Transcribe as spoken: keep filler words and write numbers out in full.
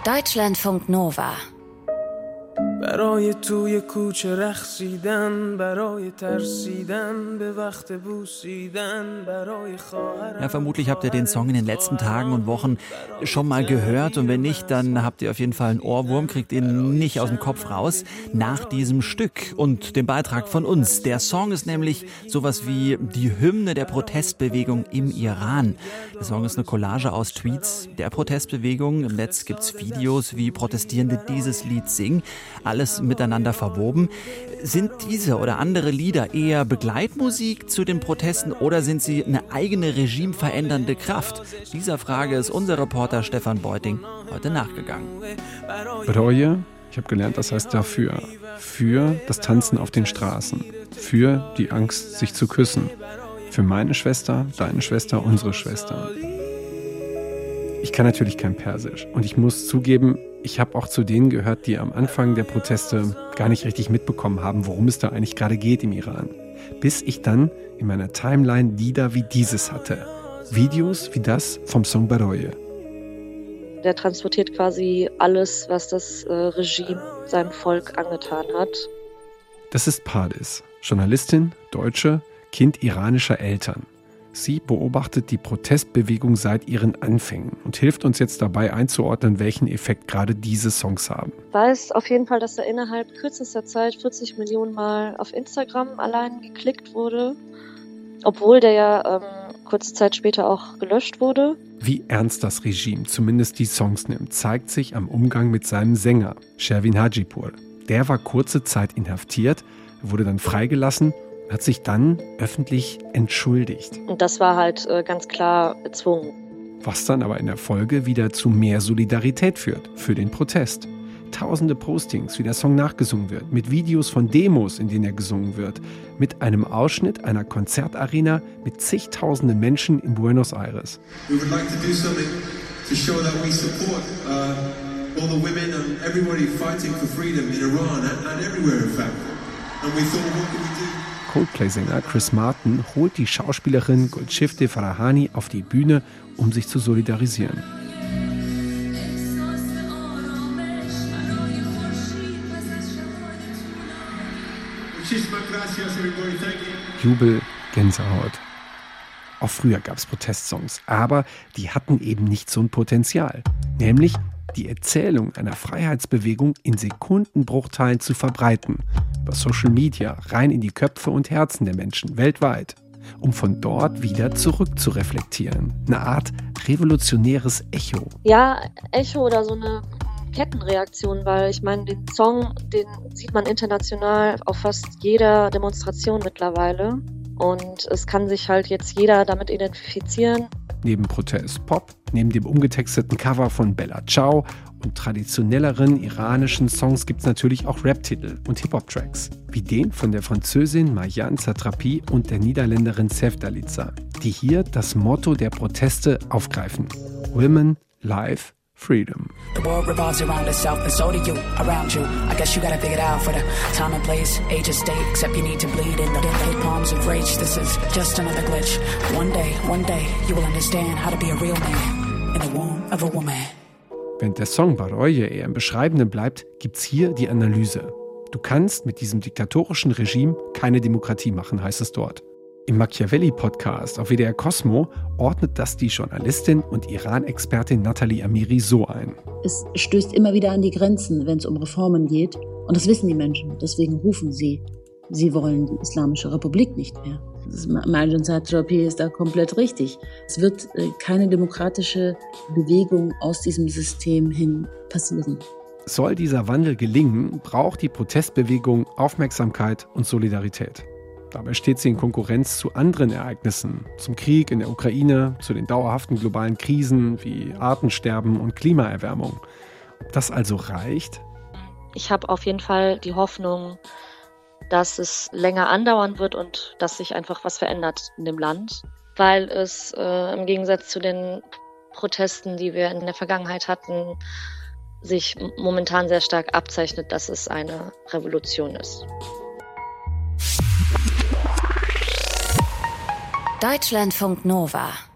Deutschlandfunk Nova. برای توی کوچه رقصیدن، برای ترسیدن، به وقت بوسیدن، برای خواهرم. Ja, vermutlich habt ihr den Song in den letzten Tagen und Wochen schon mal gehört und wenn nicht, dann habt ihr auf jeden Fall einen Ohrwurm, kriegt ihn nicht aus dem Kopf raus nach diesem Stück und dem Beitrag von uns. Der Song ist nämlich sowas wie die Hymne der Protestbewegung im Iran. Der Song ist eine Collage aus Tweets der Protestbewegung. Im Netz gibt's Videos, wie Protestierende dieses Lied singen. Alles miteinander verwoben. Sind diese oder andere Lieder eher Begleitmusik zu den Protesten oder sind sie eine eigene regimeverändernde Kraft? Dieser Frage ist unser Reporter Stefan Beuting heute nachgegangen. Bereue, ich habe gelernt, das heißt dafür. Für das Tanzen auf den Straßen. Für die Angst, sich zu küssen. Für meine Schwester, deine Schwester, unsere Schwester. Ich kann natürlich kein Persisch und ich muss zugeben, ich habe auch zu denen gehört, die am Anfang der Proteste gar nicht richtig mitbekommen haben, worum es da eigentlich gerade geht im Iran. Bis ich dann in meiner Timeline Lieder wie dieses hatte. Videos wie das vom Song Bereue. Der transportiert quasi alles, was das äh, Regime seinem Volk angetan hat. Das ist Pardis, Journalistin, Deutsche, Kind iranischer Eltern. Sie beobachtet die Protestbewegung seit ihren Anfängen und hilft uns jetzt dabei einzuordnen, welchen Effekt gerade diese Songs haben. Ich weiß auf jeden Fall, dass er innerhalb kürzester Zeit vierzig Millionen Mal auf Instagram allein geklickt wurde, obwohl der ja ähm, kurze Zeit später auch gelöscht wurde. Wie ernst das Regime zumindest die Songs nimmt, zeigt sich am Umgang mit seinem Sänger, Shervin Hajipur. Der war kurze Zeit inhaftiert, wurde dann freigelassen, hat sich dann öffentlich entschuldigt. Und das war halt äh, ganz klar erzwungen. Was dann aber in der Folge wieder zu mehr Solidarität führt für den Protest. Tausende Postings, wie der Song nachgesungen wird, mit Videos von Demos, in denen er gesungen wird, mit einem Ausschnitt einer Konzertarena mit zigtausenden Menschen in Buenos Aires. We would like to do something to show that we support uh, all the women and everybody fighting for freedom in Iran and, and everywhere in fact. And we thought, what can we do? Coldplay-Sänger Chris Martin holt die Schauspielerin Golshifteh Farahani auf die Bühne, um sich zu solidarisieren. Jubel, Gänsehaut. Auch früher gab es Protestsongs, aber die hatten eben nicht so ein Potenzial. Nämlich die Erzählung einer Freiheitsbewegung in Sekundenbruchteilen zu verbreiten. Über Social Media rein in die Köpfe und Herzen der Menschen weltweit, um von dort wieder zurück zu reflektieren. Eine Art revolutionäres Echo. Ja, Echo oder so eine Kettenreaktion, weil ich meine, den Song, den sieht man international auf fast jeder Demonstration mittlerweile. Und es kann sich halt jetzt jeder damit identifizieren. Neben Protest Pop, neben dem umgetexteten Cover von Bella Ciao und traditionelleren iranischen Songs gibt es natürlich auch Rap-Titel und Hip-Hop-Tracks, wie den von der Französin Marjane Satrapi und der Niederländerin Sevdaliza, die hier das Motto der Proteste aufgreifen: Women, Life, Freedom. The world revolves around itself and so do you, around you. I guess you gotta figure it out for the time and place, age and state, except you need to bleed in the dead palms of rage. This is just another glitch. One day, one day, you will understand how to be a real man in the womb of a woman. Während der Song Bereue eher im Beschreibenden bleibt, gibt's hier die Analyse. Du kannst mit diesem diktatorischen Regime keine Demokratie machen, heißt es dort. Im Machiavelli-Podcast auf W D R Cosmo ordnet das die Journalistin und Iran-Expertin Nathalie Amiri so ein. Es stößt immer wieder an die Grenzen, wenn es um Reformen geht. Und das wissen die Menschen. Deswegen rufen sie. Sie wollen die Islamische Republik nicht mehr. Marjane Satrapi ist da komplett richtig. Es wird äh, keine demokratische Bewegung aus diesem System hin passieren. Soll dieser Wandel gelingen, braucht die Protestbewegung Aufmerksamkeit und Solidarität. Dabei steht sie in Konkurrenz zu anderen Ereignissen, zum Krieg in der Ukraine, zu den dauerhaften globalen Krisen wie Artensterben und Klimaerwärmung. Ob das also reicht? Ich habe auf jeden Fall die Hoffnung, dass es länger andauern wird und dass sich einfach was verändert in dem Land, weil es äh, im Gegensatz zu den Protesten, die wir in der Vergangenheit hatten, sich momentan sehr stark abzeichnet, dass es eine Revolution ist. Deutschlandfunk Nova.